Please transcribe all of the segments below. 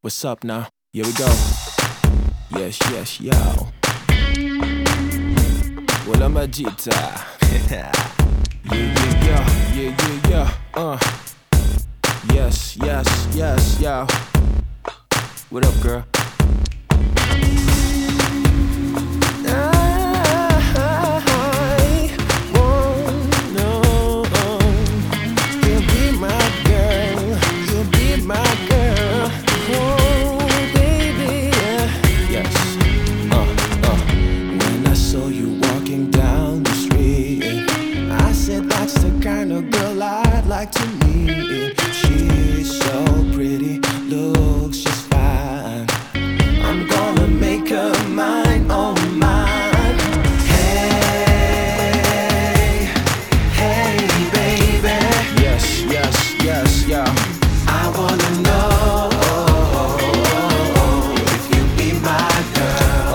What's up now? Here we go. Yes, yes, yo. Wala majita. Yeah, yeah, yeah, yeah, yeah, yeah. Yes, yes, yes, yo. What up, girl? That's the kind of girl I'd like to meet. She's so pretty, looks just fine. I'm gonna make her mine, oh mine. Hey, hey, baby. Yes, yes, yes, yeah. I wanna know if you be my girl.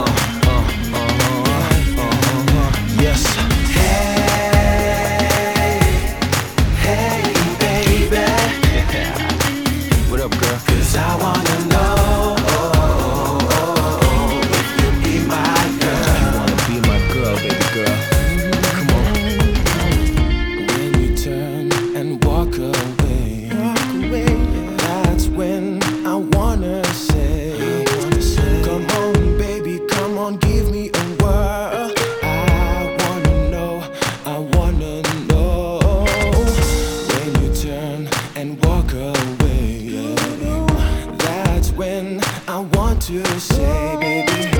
Yes. Cause I wanna know if you be my girl. You wanna be my girl, baby girl. Come on. When you turn and walk away, that's when I wanna say, come on, baby, come on, give me a whirl. I wanna know. When you turn and walk away, when I want to say, baby.